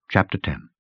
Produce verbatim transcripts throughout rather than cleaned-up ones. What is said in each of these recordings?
Chapter ten.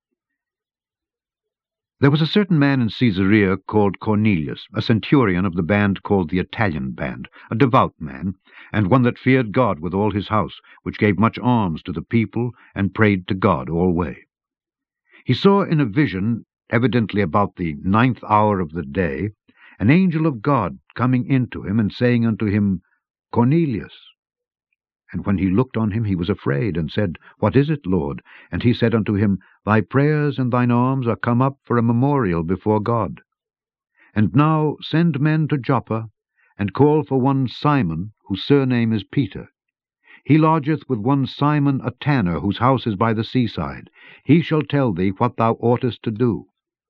There was a certain man in Caesarea called Cornelius, a centurion of the band called the Italian band, a devout man, and one that feared God with all his house, which gave much alms to the people, and prayed to God alway. He saw in a vision, evidently about the ninth hour of the day, an angel of God coming in to him, and saying unto him, Cornelius. And when he looked on him, he was afraid, and said, What is it, Lord? And he said unto him, Thy prayers and thine alms are come up for a memorial before God. And now send men to Joppa, and call for one Simon, whose surname is Peter. He lodgeth with one Simon a tanner, whose house is by the seaside. He shall tell thee what thou oughtest to do.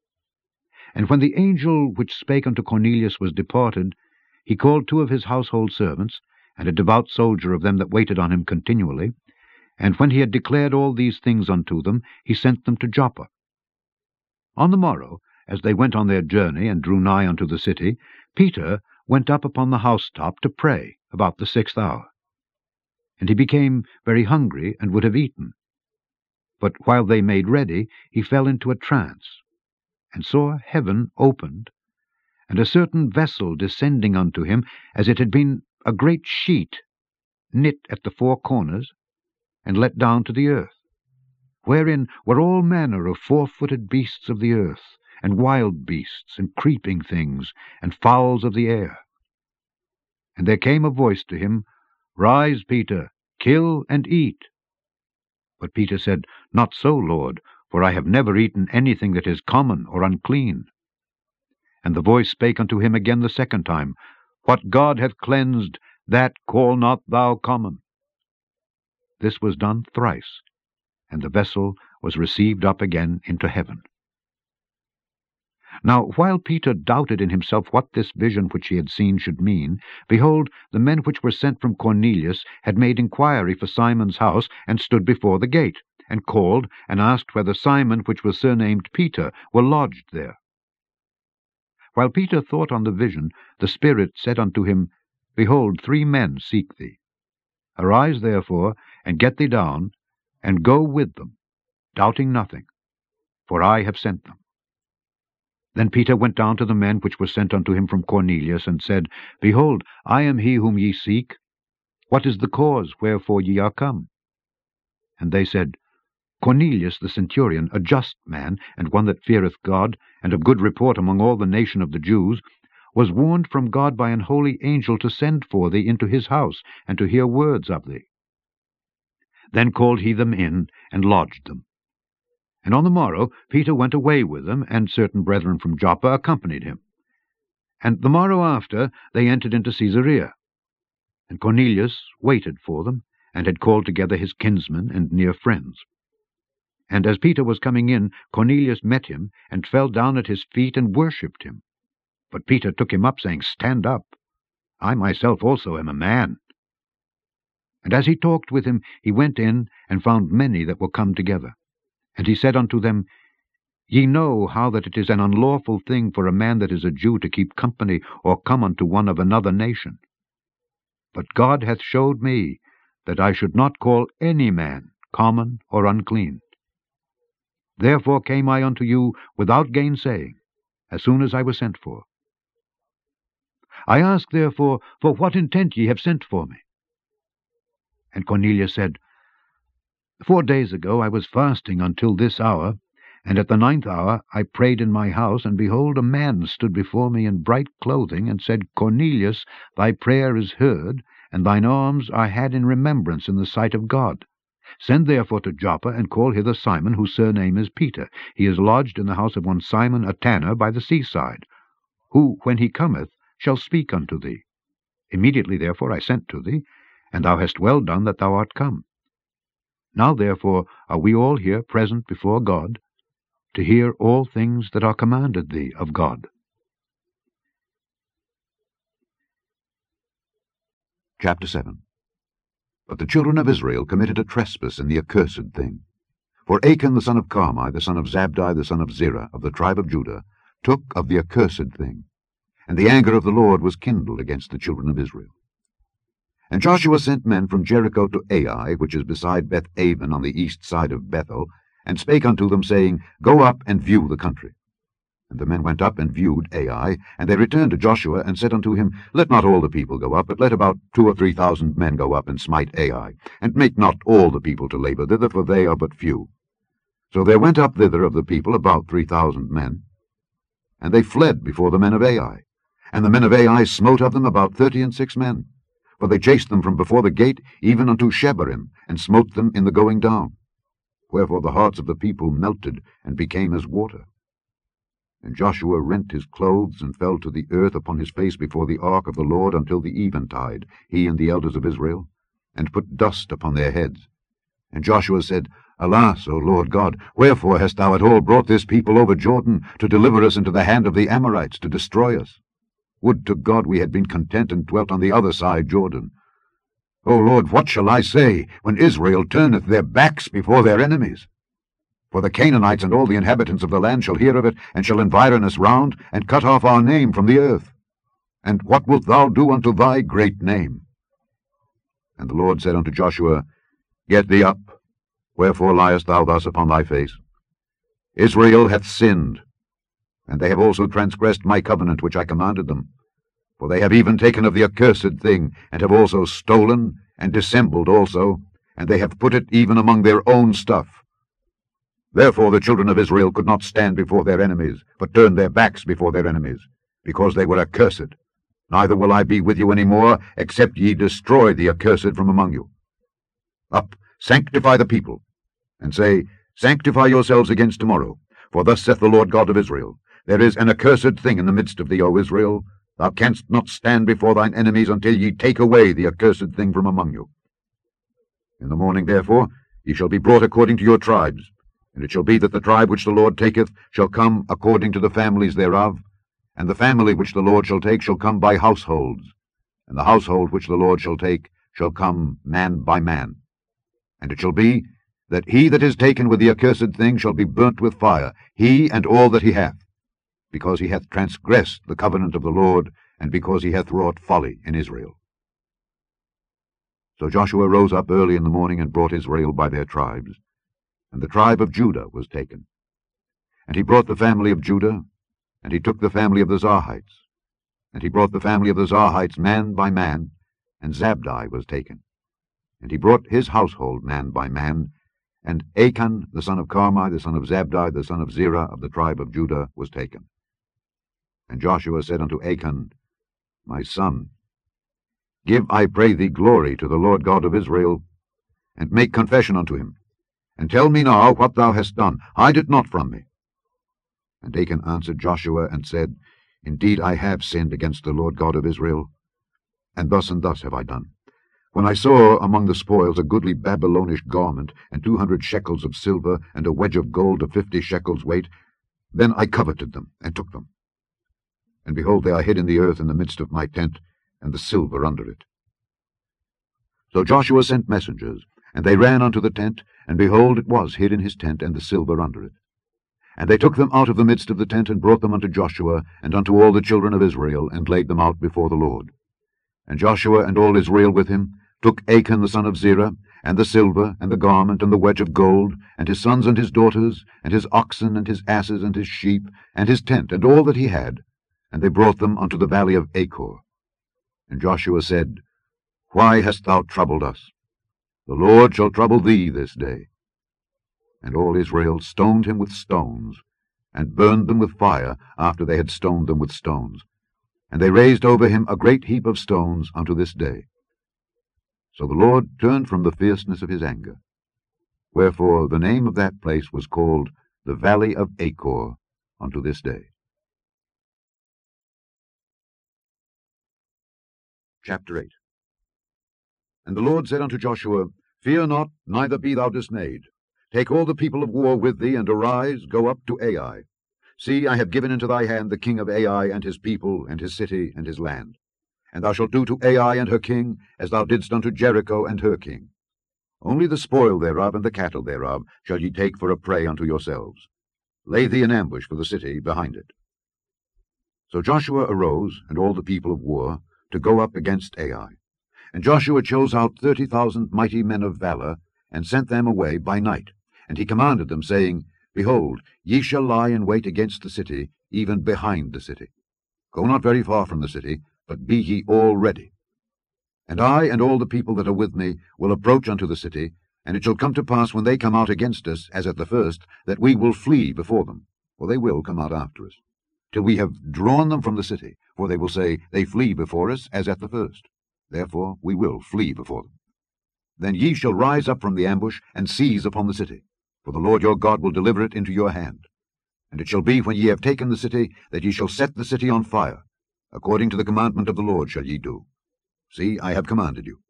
And when the angel which spake unto Cornelius was departed, he called two of his household servants, and a devout soldier of them that waited on him continually. And when he had declared all these things unto them, he sent them to Joppa. On the morrow, as they went on their journey, and drew nigh unto the city, Peter went up upon the housetop to pray about the sixth hour. And he became very hungry, and would have eaten. But while they made ready, he fell into a trance, and saw heaven opened, and a certain vessel descending unto him, as it had been a great sheet, knit at the four corners, and let down to the earth, wherein were all manner of four-footed beasts of the earth, and wild beasts, and creeping things, and fowls of the air. And there came a voice to him, Rise, Peter, kill and eat. But Peter said, Not so, Lord, for I have never eaten anything that is common or unclean. And the voice spake unto him again the second time, What God hath cleansed, that call not thou common. This was done thrice, and the vessel was received up again into heaven. Now while Peter doubted in himself what this vision which he had seen should mean, behold, the men which were sent from Cornelius had made inquiry for Simon's house, and stood before the gate, and called, and asked whether Simon, which was surnamed Peter, were lodged there. While Peter thought on the vision, the Spirit said unto him, Behold, three men seek thee. Arise therefore, and get thee down, and go with them, doubting nothing, for I have sent them. Then Peter went down to the men which were sent unto him from Cornelius, and said, Behold, I am he whom ye seek. What is the cause wherefore ye are come? And they said, Cornelius the centurion, a just man, and one that feareth God, and of good report among all the nation of the Jews, was warned from God by an holy angel to send for thee into his house, and to hear words of thee. Then called he them in, and lodged them. And on the morrow Peter went away with them, and certain brethren from Joppa accompanied him. And the morrow after they entered into Caesarea. And Cornelius waited for them, and had called together his kinsmen and near friends. And as Peter was coming in, Cornelius met him, and fell down at his feet, and worshipped him. But Peter took him up, saying, Stand up. I myself also am a man. And as he talked with him, he went in, and found many that were come together. And he said unto them, Ye know how that it is an unlawful thing for a man that is a Jew to keep company, or come unto one of another nation. But God hath showed me that I should not call any man common or unclean. Therefore came I unto you without gainsaying, as soon as I was sent for. I ask therefore, for what intent ye have sent for me? And Cornelius said, Four days ago I was fasting until this hour, and at the ninth hour I prayed in my house, and behold, a man stood before me in bright clothing, and said, Cornelius, thy prayer is heard, and thine alms are had in remembrance in the sight of God. Send therefore to Joppa, and call hither Simon, whose surname is Peter. He is lodged in the house of one Simon a tanner by the seaside, who, when he cometh, shall speak unto thee. Immediately therefore I sent to thee, and thou hast well done that thou art come. Now therefore are we all here present before God, to hear all things that are commanded thee of God. Chapter seven. But the children of Israel committed a trespass in the accursed thing. For Achan the son of Carmi, the son of Zabdi, the son of Zerah, of the tribe of Judah, took of the accursed thing, and the anger of the Lord was kindled against the children of Israel. And Joshua sent men from Jericho to Ai, which is beside Beth-aven on the east side of Bethel, and spake unto them, saying, Go up and view the country. And the men went up and viewed Ai, and they returned to Joshua, and said unto him, Let not all the people go up, but let about two or three thousand men go up and smite Ai, and make not all the people to labour thither, for they are but few. So there went up thither of the people about three thousand men, and they fled before the men of Ai. And the men of Ai smote of them about thirty and six men, for they chased them from before the gate even unto Shebarim, and smote them in the going down. Wherefore the hearts of the people melted, and became as water. And Joshua rent his clothes, and fell to the earth upon his face before the ark of the Lord until the eventide, he and the elders of Israel, and put dust upon their heads. And Joshua said, Alas, O Lord God, wherefore hast thou at all brought this people over Jordan, to deliver us into the hand of the Amorites, to destroy us? Would to God we had been content and dwelt on the other side Jordan. O Lord, what shall I say, when Israel turneth their backs before their enemies? For the Canaanites and all the inhabitants of the land shall hear of it, and shall environ us round, and cut off our name from the earth. And what wilt thou do unto thy great name? And the Lord said unto Joshua, Get thee up, wherefore liest thou thus upon thy face? Israel hath sinned, and they have also transgressed my covenant which I commanded them. For they have even taken of the accursed thing, and have also stolen, and dissembled also, and they have put it even among their own stuff. Therefore the children of Israel could not stand before their enemies, but turned their backs before their enemies, because they were accursed. Neither will I be with you any more, except ye destroy the accursed from among you. Up, sanctify the people, and say, Sanctify yourselves against tomorrow. For thus saith the Lord God of Israel, There is an accursed thing in the midst of thee, O Israel. Thou canst not stand before thine enemies until ye take away the accursed thing from among you. In the morning, therefore, ye shall be brought according to your tribes. And it shall be that the tribe which the Lord taketh shall come according to the families thereof, and the family which the Lord shall take shall come by households, and the household which the Lord shall take shall come man by man. And it shall be that he that is taken with the accursed thing shall be burnt with fire, he and all that he hath, because he hath transgressed the covenant of the Lord, and because he hath wrought folly in Israel. So Joshua rose up early in the morning, and brought Israel by their tribes. And the tribe of Judah was taken. And he brought the family of Judah, and he took the family of the Zarhites. And he brought the family of the Zarhites man by man, and Zabdi was taken. And he brought his household man by man, and Achan the son of Carmi, the son of Zabdi, the son of Zerah, of the tribe of Judah, was taken. And Joshua said unto Achan, My son, give, I pray thee, glory to the Lord God of Israel, and make confession unto him, and tell me now what thou hast done. Hide it not from me. And Achan answered Joshua, and said, Indeed I have sinned against the Lord God of Israel, and thus and thus have I done. When I saw among the spoils a goodly Babylonish garment, and two hundred shekels of silver, and a wedge of gold of fifty shekels weight, then I coveted them, and took them. And behold, they are hid in the earth in the midst of my tent, and the silver under it. So Joshua sent messengers, and they ran unto the tent, and behold, it was hid in his tent, and the silver under it. And they took them out of the midst of the tent, and brought them unto Joshua, and unto all the children of Israel, and laid them out before the Lord. And Joshua and all Israel with him took Achan the son of Zerah, and the silver, and the garment, and the wedge of gold, and his sons and his daughters, and his oxen, and his asses, and his sheep, and his tent, and all that he had, and they brought them unto the valley of Achor. And Joshua said, Why hast thou troubled us? The Lord shall trouble thee this day. And all Israel stoned him with stones, and burned them with fire after they had stoned them with stones. And they raised over him a great heap of stones unto this day. So the Lord turned from the fierceness of his anger. Wherefore the name of that place was called the Valley of Achor unto this day. Chapter eight. And the Lord said unto Joshua, Fear not, neither be thou dismayed. Take all the people of war with thee, and arise, go up to Ai. See, I have given into thy hand the king of Ai, and his people, and his city, and his land. And thou shalt do to Ai and her king, as thou didst unto Jericho and her king. Only the spoil thereof and the cattle thereof shall ye take for a prey unto yourselves. Lay thee in ambush for the city behind it. So Joshua arose, and all the people of war, to go up against Ai. And Joshua chose out thirty thousand mighty men of valor, and sent them away by night, And he commanded them, saying, Behold, ye shall lie in wait against the city, even behind the city. Go not very far from the city, but be ye all ready. And I and all the people that are with me will approach unto the city, and it shall come to pass, when they come out against us, as at the first, that we will flee before them, for they will come out after us, till we have drawn them from the city. For they will say, They flee before us, as at the first. Therefore we will flee before them. Then ye shall rise up from the ambush, and seize upon the city, for the Lord your God will deliver it into your hand. And it shall be, when ye have taken the city, that ye shall set the city on fire. According to the commandment of the Lord shall ye do. See, I have commanded you.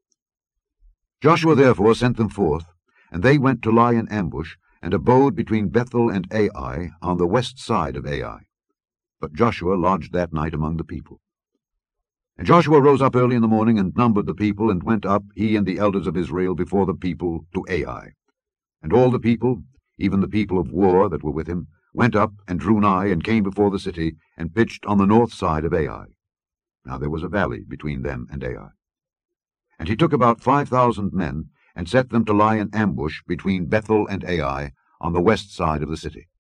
Joshua therefore sent them forth, and they went to lie in ambush, and abode between Bethel and Ai, on the west side of Ai. But Joshua lodged that night among the people. And Joshua rose up early in the morning, and numbered the people, and went up, he and the elders of Israel, before the people to Ai. And all the people, even the people of war that were with him, went up, and drew nigh, and came before the city, and pitched on the north side of Ai. Now there was a valley between them and Ai. And he took about five thousand men, and set them to lie in ambush between Bethel and Ai, on the west side of the city.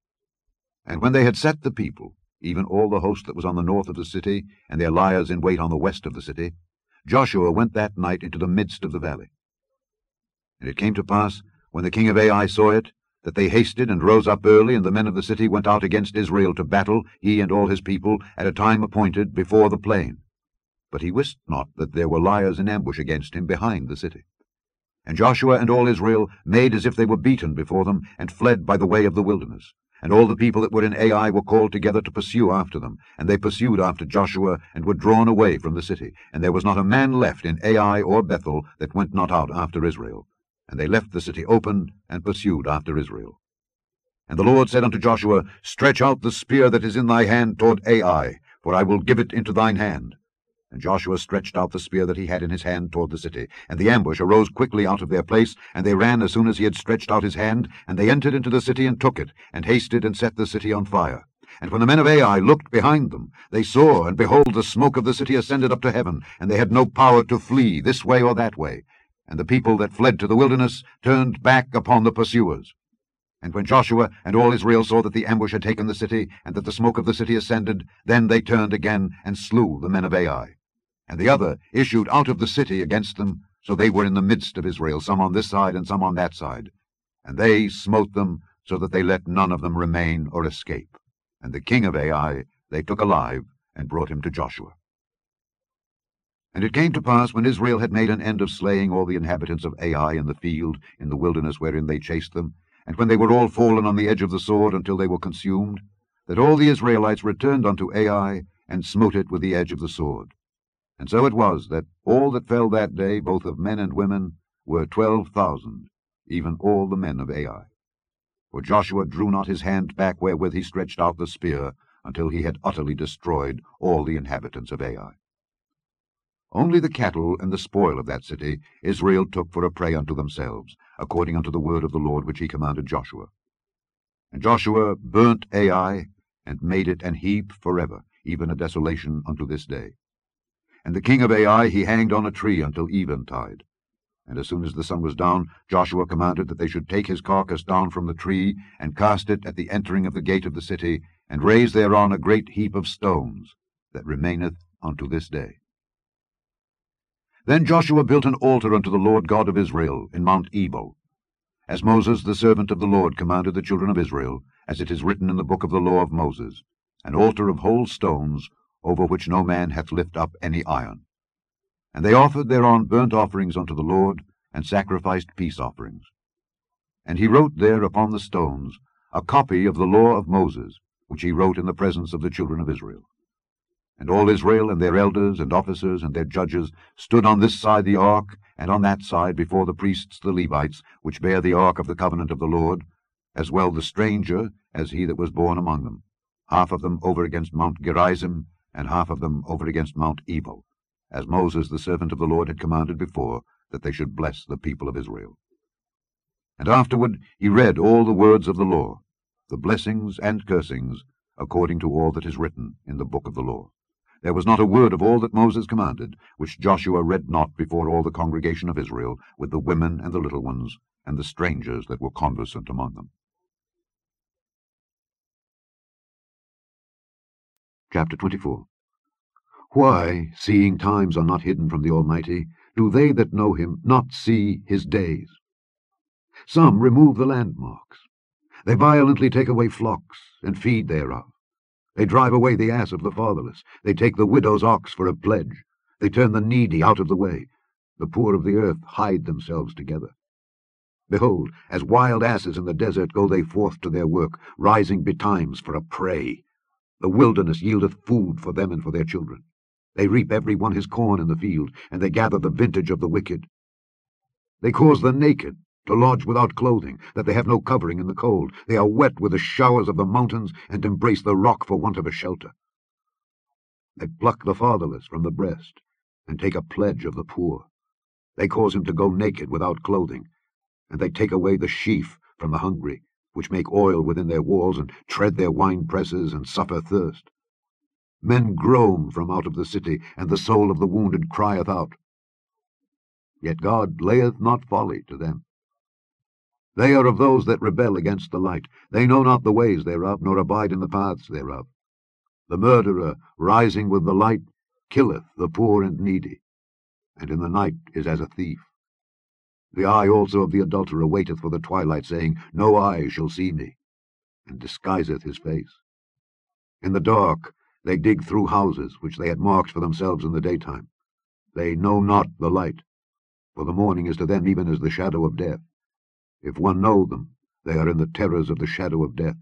And when they had set the people, even all the host that was on the north of the city, and their liers in wait on the west of the city, Joshua went that night into the midst of the valley. And it came to pass, when the king of Ai saw it, that they hasted and rose up early, and the men of the city went out against Israel to battle, he and all his people, at a time appointed, before the plain. But he wist not that there were liers in ambush against him behind the city. And Joshua and all Israel made as if they were beaten before them, and fled by the way of the wilderness. And all the people that were in Ai were called together to pursue after them. And they pursued after Joshua, and were drawn away from the city. And there was not a man left in Ai or Bethel that went not out after Israel. And they left the city open, and pursued after Israel. And the Lord said unto Joshua, Stretch out the spear that is in thy hand toward Ai, for I will give it into thine hand. And Joshua stretched out the spear that he had in his hand toward the city. And the ambush arose quickly out of their place, and they ran as soon as he had stretched out his hand, and they entered into the city and took it, and hasted and set the city on fire. And when the men of Ai looked behind them, they saw, and behold, the smoke of the city ascended up to heaven, and they had no power to flee this way or that way. And the people that fled to the wilderness turned back upon the pursuers. And when Joshua and all Israel saw that the ambush had taken the city, and that the smoke of the city ascended, then they turned again, and slew the men of Ai. And the other issued out of the city against them, so they were in the midst of Israel, some on this side and some on that side. And they smote them, so that they let none of them remain or escape. And the king of Ai they took alive, and brought him to Joshua. And it came to pass, when Israel had made an end of slaying all the inhabitants of Ai in the field, in the wilderness wherein they chased them, and when they were all fallen on the edge of the sword until they were consumed, that all the Israelites returned unto Ai, and smote it with the edge of the sword. And so it was, that all that fell that day, both of men and women, were twelve thousand, even all the men of Ai. For Joshua drew not his hand back wherewith he stretched out the spear, until he had utterly destroyed all the inhabitants of Ai. Only the cattle and the spoil of that city Israel took for a prey unto themselves, according unto the word of the Lord which he commanded Joshua. And Joshua burnt Ai, and made it an heap forever, even a desolation unto this day. And the king of Ai he hanged on a tree until eventide. And as soon as the sun was down, Joshua commanded that they should take his carcass down from the tree, and cast it at the entering of the gate of the city, and raise thereon a great heap of stones, that remaineth unto this day. Then Joshua built an altar unto the Lord God of Israel in Mount Ebal, as Moses the servant of the Lord commanded the children of Israel, as it is written in the book of the law of Moses, an altar of whole stones, over which no man hath lift up any iron. And they offered thereon burnt offerings unto the Lord, and sacrificed peace offerings. And he wrote there upon the stones a copy of the law of Moses, which he wrote in the presence of the children of Israel. And all Israel and their elders and officers and their judges stood on this side the ark, and on that side before the priests the Levites, which bear the ark of the covenant of the Lord, as well the stranger as he that was born among them, half of them over against Mount Gerizim, and half of them over against Mount Ebal, as Moses the servant of the Lord had commanded before, that they should bless the people of Israel. And afterward he read all the words of the law, the blessings and cursings, according to all that is written in the book of the law. There was not a word of all that Moses commanded, which Joshua read not before all the congregation of Israel, with the women and the little ones, and the strangers that were conversant among them. Chapter twenty-four. Why, seeing times are not hidden from the Almighty, do they that know him not see his days? Some remove the landmarks. They violently take away flocks, and feed thereof. They drive away the ass of the fatherless. They take the widow's ox for a pledge. They turn the needy out of the way. The poor of the earth hide themselves together. Behold, as wild asses in the desert go they forth to their work, rising betimes for a prey. The wilderness yieldeth food for them and for their children. They reap every one his corn in the field, and they gather the vintage of the wicked. They cause the naked to lodge without clothing, that they have no covering in the cold. They are wet with the showers of the mountains, and embrace the rock for want of a shelter. They pluck the fatherless from the breast, and take a pledge of the poor. They cause him to go naked without clothing, and they take away the sheaf from the hungry, which make oil within their walls, and tread their wine-presses, and suffer thirst. Men groan from out of the city, and the soul of the wounded crieth out. Yet God layeth not folly to them. They are of those that rebel against the light. They know not the ways thereof, nor abide in the paths thereof. The murderer, rising with the light, killeth the poor and needy, and in the night is as a thief. The eye also of the adulterer waiteth for the twilight, saying, No eye shall see me, and disguiseth his face. In the dark they dig through houses, which they had marked for themselves in the daytime. They know not the light, for the morning is to them even as the shadow of death. If one know them, they are in the terrors of the shadow of death.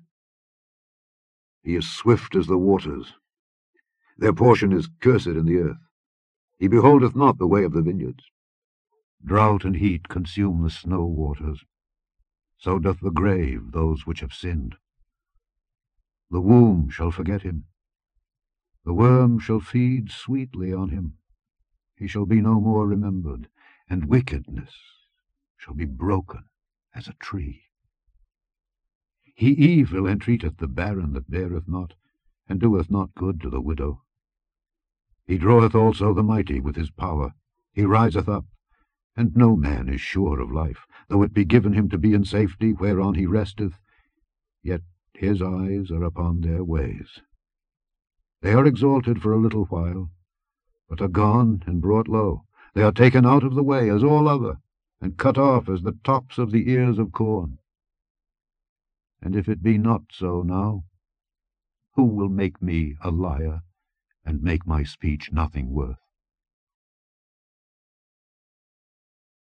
He is swift as the waters. Their portion is cursed in the earth. He beholdeth not the way of the vineyards. Drought and heat consume the snow waters. So doth the grave those which have sinned. The womb shall forget him. The worm shall feed sweetly on him. He shall be no more remembered, and wickedness shall be broken as a tree. He evil entreateth the barren that beareth not, and doeth not good to the widow. He draweth also the mighty with his power. He riseth up, and no man is sure of life. Though it be given him to be in safety whereon he resteth, yet his eyes are upon their ways. They are exalted for a little while, but are gone and brought low. They are taken out of the way as all other, and cut off as the tops of the ears of corn. And if it be not so now, who will make me a liar, and make my speech nothing worth?